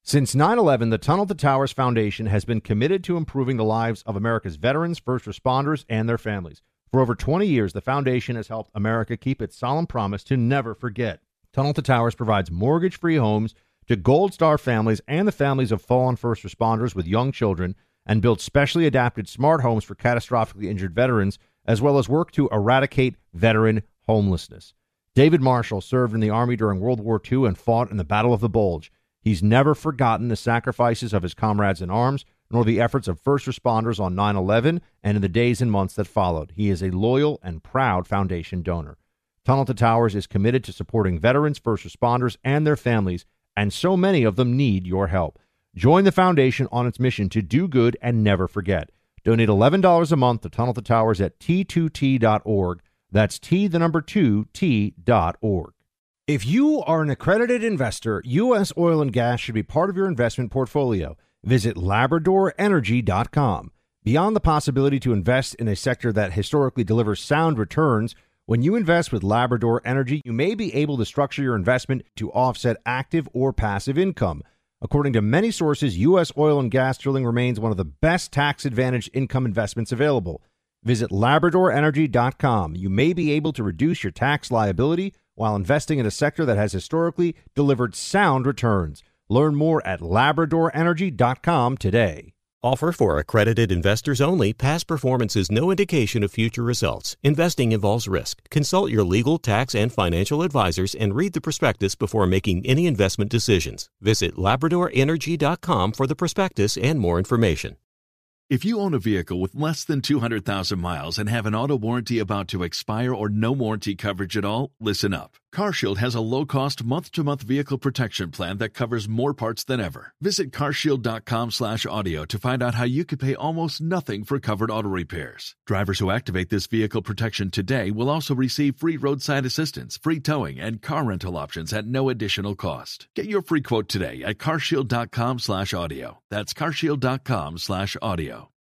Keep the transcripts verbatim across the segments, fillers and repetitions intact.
Since nine eleven, the Tunnel to Towers Foundation has been committed to improving the lives of America's veterans, first responders, and their families. For over twenty years, the foundation has helped America keep its solemn promise to never forget. Tunnel to Towers provides mortgage-free homes to Gold Star families and the families of fallen first responders with young children, and builds specially adapted smart homes for catastrophically injured veterans, as well as work to eradicate veteran homelessness. David Marshall served in the Army during World War Two and fought in the Battle of the Bulge. He's never forgotten the sacrifices of his comrades in arms, nor the efforts of first responders on nine eleven and in the days and months that followed. He is a loyal and proud foundation donor. Tunnel to Towers is committed to supporting veterans, first responders, and their families, and so many of them need your help. Join the foundation on its mission to do good and never forget. Donate eleven dollars a month to Tunnel to Towers at T two T dot org. That's T, the number two, T dot org. If you are an accredited investor, U S oil and gas should be part of your investment portfolio. Visit Labrador Energy dot com. Beyond the possibility to invest in a sector that historically delivers sound returns, when you invest with Labrador Energy, you may be able to structure your investment to offset active or passive income. According to many sources, U S oil and gas drilling remains one of the best tax-advantaged income investments available. Visit Labrador Energy dot com. You may be able to reduce your tax liability while investing in a sector that has historically delivered sound returns. Learn more at Labrador Energy dot com today. Offer for accredited investors only. Past performance is no indication of future results. Investing involves risk. Consult your legal, tax, and financial advisors and read the prospectus before making any investment decisions. Visit Labrador Energy dot com for the prospectus and more information. If you own a vehicle with less than two hundred thousand miles and have an auto warranty about to expire or no warranty coverage at all, listen up. CarShield has a low-cost month-to-month vehicle protection plan that covers more parts than ever. Visit carshield dot com slash audio to find out how you could pay almost nothing for covered auto repairs. Drivers who activate this vehicle protection today will also receive free roadside assistance, free towing, and car rental options at no additional cost. Get your free quote today at carshield dot com slash audio. That's carshield dot com slash audio.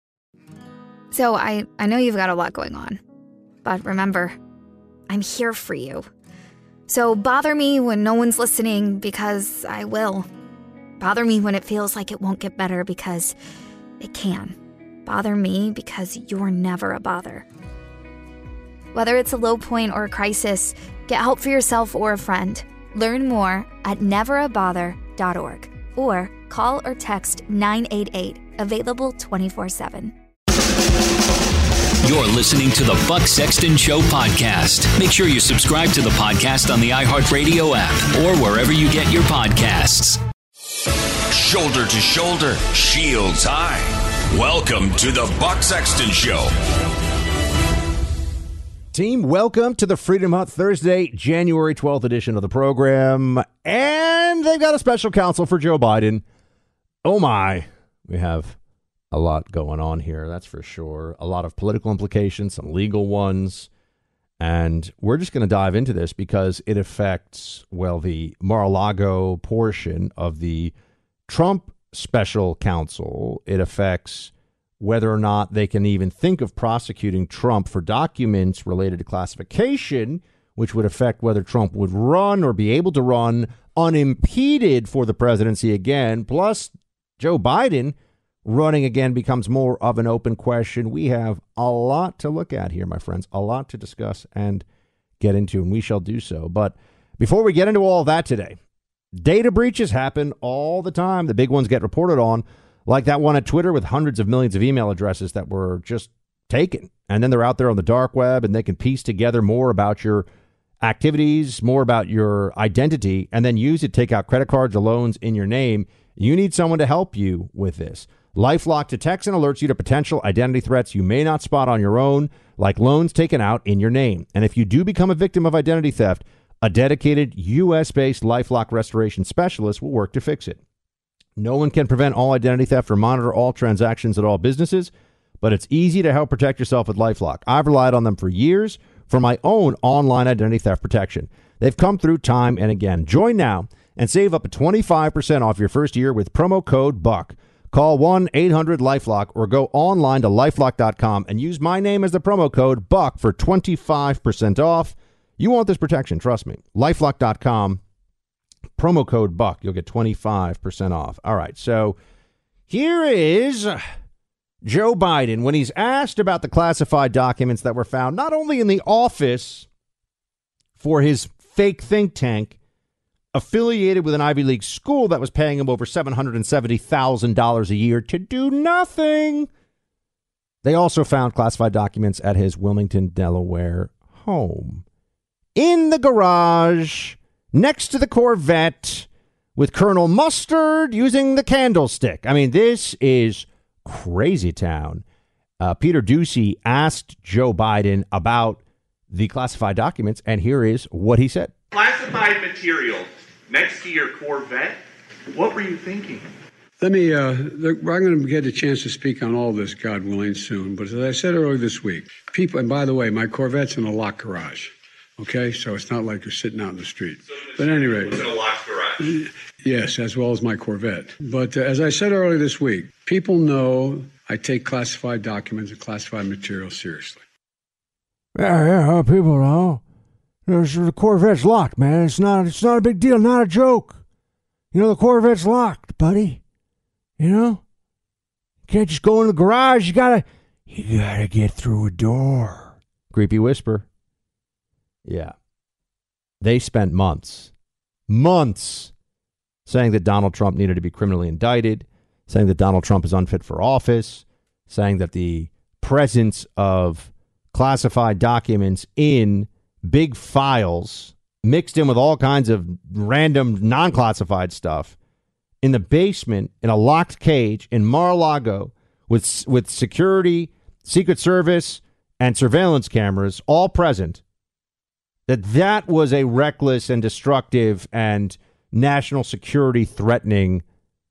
So I, I know you've got a lot going on, but remember, I'm here for you. So bother me when no one's listening, because I will. Bother me when it feels like it won't get better, because it can. Bother me because you're never a bother. Whether it's a low point or a crisis, get help for yourself or a friend. Learn more at never a bother dot org or call or text nine eight eight, available twenty-four seven. You're listening to the Buck Sexton Show podcast. Make sure you subscribe to the podcast on the iHeartRadio app or wherever you get your podcasts. Shoulder to shoulder, shields high. Welcome to the Buck Sexton Show. Team, welcome to the Freedom Hut Thursday, January twelfth edition of the program. And they've got a special counsel for Joe Biden. Oh my, we have a lot going on here, that's for sure. A lot of political implications, some legal ones. And we're just going to dive into this because it affects, well, the Mar-a-Lago portion of the Trump special counsel. It affects whether or not they can even think of prosecuting Trump for documents related to classification, which would affect whether Trump would run or be able to run unimpeded for the presidency again. Plus, Joe Biden running again becomes more of an open question. We have a lot to look at here, my friends, a lot to discuss and get into, and we shall do so. But before we get into all that today, data breaches happen all the time. The big ones get reported on, like that one at Twitter with hundreds of millions of email addresses that were just taken. And then they're out there on the dark web and they can piece together more about your activities, more about your identity, and then use it to take out credit cards or loans in your name. You need someone to help you with this. LifeLock detects and alerts you to potential identity threats you may not spot on your own, like loans taken out in your name. And if you do become a victim of identity theft, a dedicated U S-based LifeLock restoration specialist will work to fix it. No one can prevent all identity theft or monitor all transactions at all businesses, but it's easy to help protect yourself with LifeLock. I've relied on them for years for my own online identity theft protection. They've come through time and again. Join now and save up to twenty-five percent off your first year with promo code BUCK. Call one eight hundred LifeLock or go online to lifelock dot com and use my name as the promo code BUCK for twenty-five percent off. You want this protection, trust me. lifelock dot com Promo code Buck. You'll get twenty-five percent off. All right. So here is Joe Biden when he's asked about the classified documents that were found not only in the office for his fake think tank affiliated with an Ivy League school that was paying him over seven hundred seventy thousand dollars a year to do nothing. They also found classified documents at his Wilmington, Delaware home. In the garage, next to the Corvette, with Colonel Mustard using the candlestick. I mean, this is crazy town. Uh, Peter Doocy asked Joe Biden about the classified documents, and here is what he said. Classified material next to your Corvette. What were you thinking? Let me, uh, look, I'm going to get a chance to speak on all this, God willing, soon. But as I said earlier this week, people, and by the way, my Corvette's in a locked garage. Okay, so it's not like you're sitting out in the street. So but at any rate, in a locked garage. Yes, as well as my Corvette. But uh, as I said earlier this week, people know I take classified documents and classified material seriously. Yeah, yeah, people know. There's, the Corvette's locked, man. It's not. It's not a big deal. Not a joke. You know, the Corvette's locked, buddy. You know, you can't just go in the garage. You gotta, you gotta get through a door. Creepy whisper. Yeah. They spent months, months saying that Donald Trump needed to be criminally indicted, saying that Donald Trump is unfit for office, saying that the presence of classified documents in big files mixed in with all kinds of random non-classified stuff in the basement in a locked cage in Mar-a-Lago with with security, Secret Service, and surveillance cameras all present, that that was a reckless and destructive and national security threatening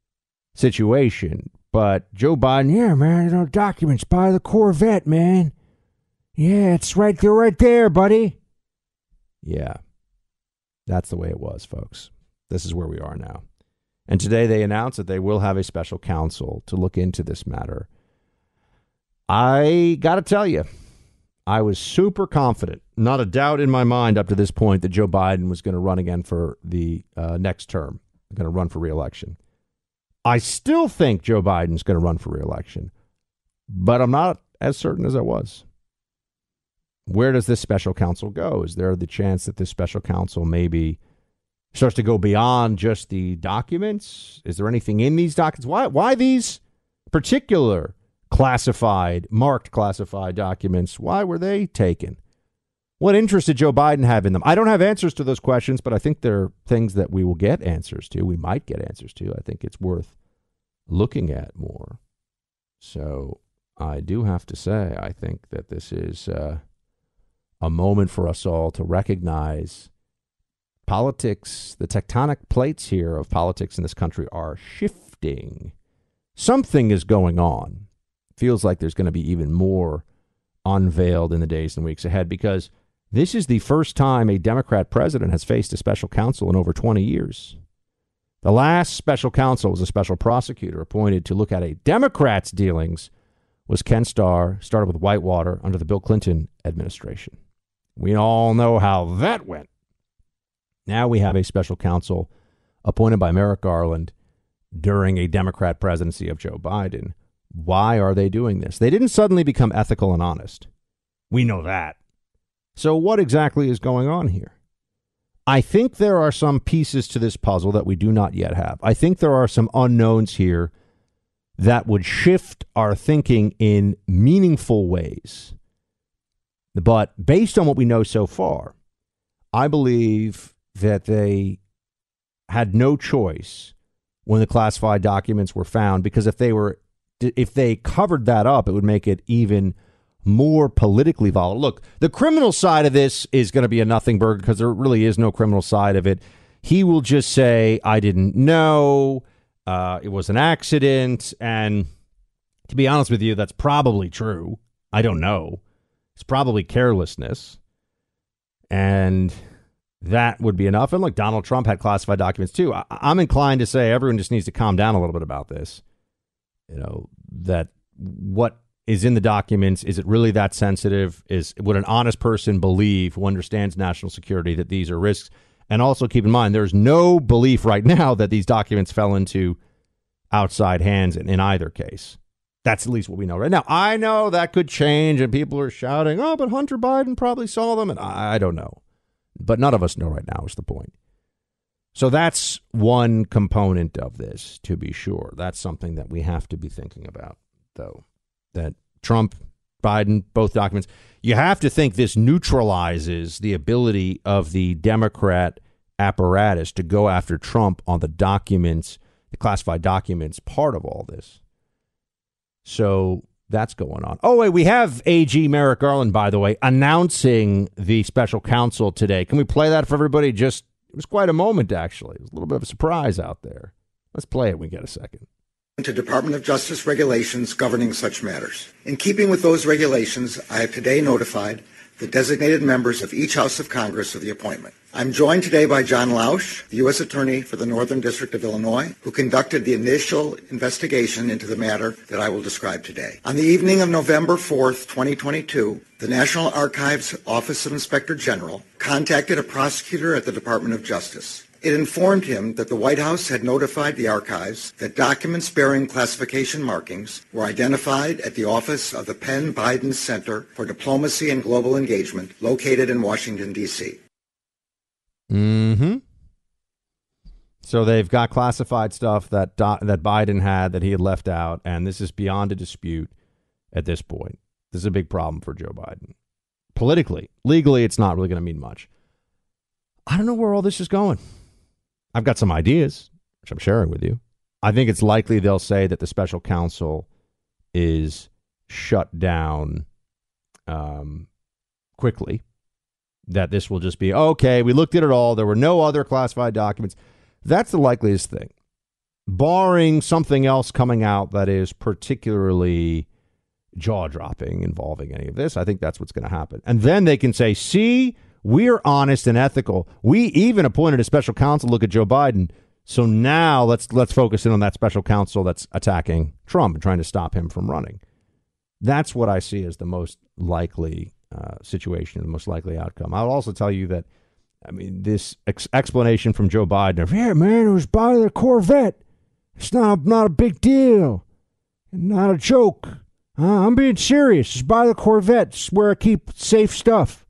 situation. But Joe Biden, yeah, man, you know, documents by the Corvette, man. Yeah, it's right there, right there, buddy. Yeah, that's the way it was, folks. This is where we are now. And today they announced that they will have a special counsel to look into this matter. I got to tell you, I was super confident, not a doubt in my mind up to this point, that Joe Biden was going to run again for the uh, next term, going to run for re-election. I still think Joe Biden's going to run for re-election, but I'm not as certain as I was. Where does this special counsel go? Is there the chance that this special counsel maybe starts to go beyond just the documents? Is there anything in these documents? Why, why these particular classified, marked classified documents? Why were they taken? What interest did Joe Biden have in them? I don't have answers to those questions, but I think they're things that we will get answers to. We might get answers to. I think it's worth looking at more. So I do have to say, I think that this is uh, a moment for us all to recognize politics. The tectonic plates here of politics in this country are shifting. Something is going on. Feels like there's going to be even more unveiled in the days and weeks ahead, because this is the first time a Democrat president has faced a special counsel in over twenty years. The last special counsel was a special prosecutor appointed to look at a Democrat's dealings was Ken Starr, started with Whitewater under the Bill Clinton administration. We all know how that went. Now we have a special counsel appointed by Merrick Garland during a Democrat presidency of Joe Biden. Why are they doing this? They didn't suddenly become ethical and honest. We know that. So what exactly is going on here? I think there are some pieces to this puzzle that we do not yet have. I think there are some unknowns here that would shift our thinking in meaningful ways. But based on what we know so far, I believe that they had no choice when the classified documents were found, because if they were if they covered that up, it would make it even more politically volatile. Look, the criminal side of this is going to be a nothing burger because there really is no criminal side of it. He will just say, I didn't know. Uh, it was an accident. And to be honest with you, that's probably true. I don't know. It's probably carelessness. And that would be enough. And look, Donald Trump had classified documents too. I- I'm inclined to say everyone just needs to calm down a little bit about this. You know, that what is in the documents, is it really that sensitive? Is would an honest person believe, who understands national security, that these are risks? And also keep in mind, there's no belief right now that these documents fell into outside hands in, in either case. That's at least what we know right now. I know that could change, and people are shouting, oh, but Hunter Biden probably saw them, and I, I don't know. But none of us know right now is the point. So that's one component of this, to be sure. That's something that we have to be thinking about, though, that Trump, Biden, both documents, you have to think this neutralizes the ability of the Democrat apparatus to go after Trump on the documents, the classified documents part of all this. So that's going on. Oh, wait, we have A G Merrick Garland, by the way, announcing the special counsel today. Can we play that for everybody? Just, it was quite a moment, actually. It was a little bit of a surprise out there. Let's play it when we get a second. To Department of Justice regulations governing such matters. In keeping with those regulations, I have today notified the designated members of each House of Congress of the appointment. I'm joined today by John Lausch, the U S Attorney for the Northern District of Illinois, who conducted the initial investigation into the matter that I will describe today. On the evening of November fourth, twenty twenty-two, the National Archives Office of Inspector General contacted a prosecutor at the Department of Justice. It informed him that the White House had notified the archives that documents bearing classification markings were identified at the office of the Penn Biden Center for Diplomacy and Global Engagement, located in Washington, D C Mm-hmm. So they've got classified stuff that Do- that Biden had that he had left out, and this is beyond a dispute at this point. This is a big problem for Joe Biden. Politically, legally, it's not really going to mean much. I don't know where all this is going. I've got some ideas, which I'm sharing with you. I think it's likely they'll say that the special counsel is shut down um, quickly, that this will just be, okay, we looked at it all. There were no other classified documents. That's the likeliest thing, barring something else coming out that is particularly jaw-dropping involving any of this. I think that's what's going to happen. And then they can say, see, we're honest and ethical. We even appointed a special counsel to look at Joe Biden. So now let's let's focus in on that special counsel that's attacking Trump and trying to stop him from running. That's what I see as the most likely uh, situation, the most likely outcome. I'll also tell you that, I mean, this ex- explanation from Joe Biden of, yeah, man, it was by the Corvette. It's not, not a big deal. Not a joke. Uh, I'm being serious. It's by the Corvette. It's where I keep safe stuff.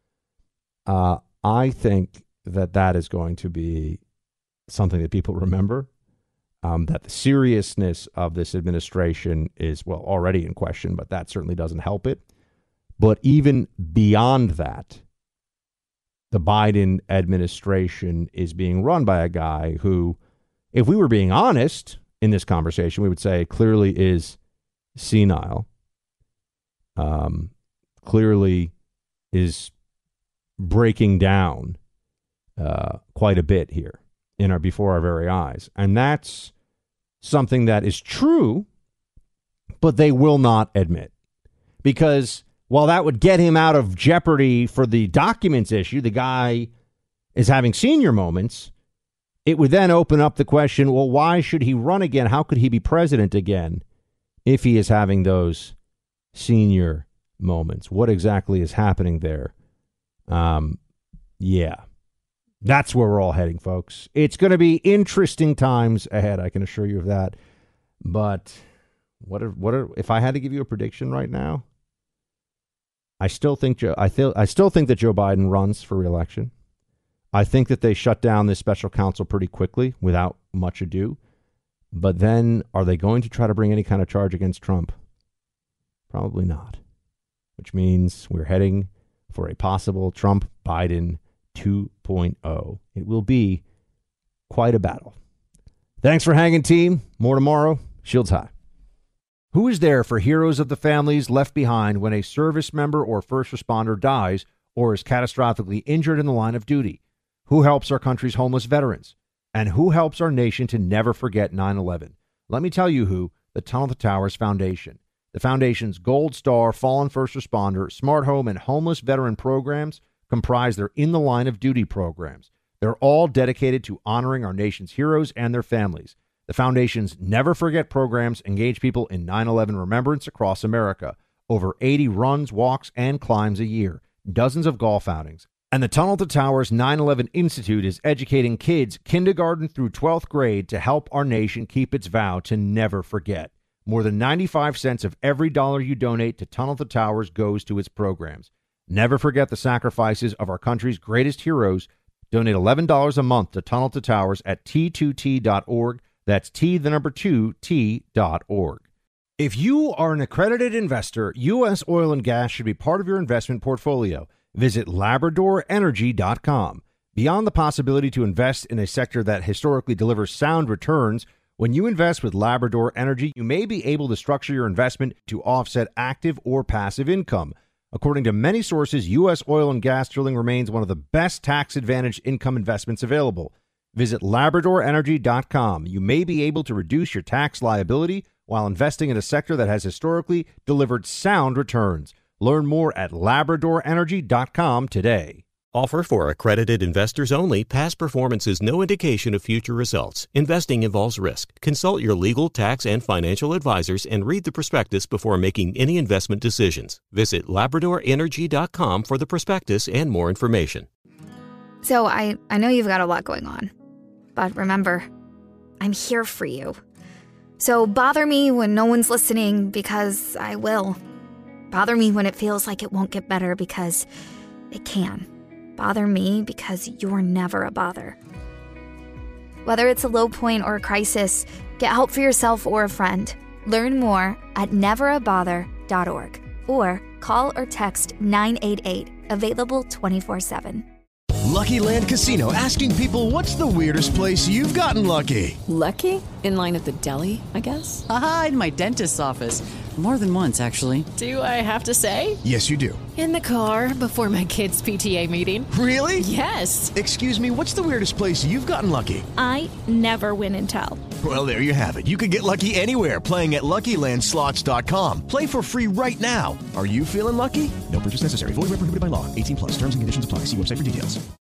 Uh, I think that that is going to be something that people remember, um, that the seriousness of this administration is, well, already in question, but that certainly doesn't help it. But even beyond that, the Biden administration is being run by a guy who, if we were being honest in this conversation, we would say clearly is senile, um, clearly is breaking down uh, quite a bit here in our before our very eyes. And that's something that is true, but they will not admit. Because while that would get him out of jeopardy for the documents issue, the guy is having senior moments, it would then open up the question, well, why should he run again? How could he be president again if he is having those senior moments? What exactly is happening there? Um, yeah, that's where we're all heading, folks. It's going to be interesting times ahead. I can assure you of that. But what are, what are, if I had to give you a prediction right now, I still think Joe, I feel, I still think that Joe Biden runs for re-election. I think that they shut down this special counsel pretty quickly without much ado. But then are they going to try to bring any kind of charge against Trump? Probably not, which means we're heading for a possible Trump-Biden two point oh. It will be quite a battle. Thanks for hanging, team. More tomorrow. Shields high. Who is there for heroes of the families left behind when a service member or first responder dies or is catastrophically injured in the line of duty? Who helps our country's homeless veterans? And who helps our nation to never forget nine eleven? Let me tell you who, the Tunnel to Towers Foundation. The Foundation's Gold Star Fallen First Responder, Smart Home, and Homeless Veteran programs comprise their In the Line of Duty programs. They're all dedicated to honoring our nation's heroes and their families. The Foundation's Never Forget programs engage people in nine eleven remembrance across America. Over eighty runs, walks, and climbs a year. Dozens of golf outings. And the Tunnel to Towers nine eleven Institute is educating kids kindergarten through twelfth grade to help our nation keep its vow to never forget. More than ninety-five cents of every dollar you donate to Tunnel to Towers goes to its programs. Never forget the sacrifices of our country's greatest heroes. Donate eleven dollars a month to Tunnel to Towers at T two T dot org. That's T, the number two, T dot org. If you are an accredited investor, U S oil and gas should be part of your investment portfolio. Visit Labrador Energy dot com. Beyond the possibility to invest in a sector that historically delivers sound returns, when you invest with Labrador Energy, you may be able to structure your investment to offset active or passive income. According to many sources, U S oil and gas drilling remains one of the best tax-advantaged income investments available. Visit Labrador Energy dot com. You may be able to reduce your tax liability while investing in a sector that has historically delivered sound returns. Learn more at Labrador Energy dot com today. Offer for accredited investors only. Past performance is no indication of future results. Investing involves risk. Consult your legal, tax, and financial advisors and read the prospectus before making any investment decisions. Visit Labrador Energy dot com for the prospectus and more information. So I, I know you've got a lot going on. But remember, I'm here for you. So bother me when no one's listening, because I will. Bother me when it feels like it won't get better, because it can. Bother me because you're never a bother. Whether it's a low point or a crisis, get help for yourself or a friend. Learn more at never a bother dot org or call or text nine eight eight, available twenty-four seven. Lucky Land Casino, asking people, what's the weirdest place you've gotten lucky? Lucky? In line at the deli, I guess? Aha, in my dentist's office. More than once, actually. Do I have to say? Yes, you do. In the car before my kids' P T A meeting. Really? Yes. Excuse me, what's the weirdest place you've gotten lucky? I never win and tell. Well, there you have it. You can get lucky anywhere, playing at Lucky Land Slots dot com. Play for free right now. Are you feeling lucky? No purchase necessary. Void where prohibited by law. eighteen plus. Terms and conditions apply. See website for details.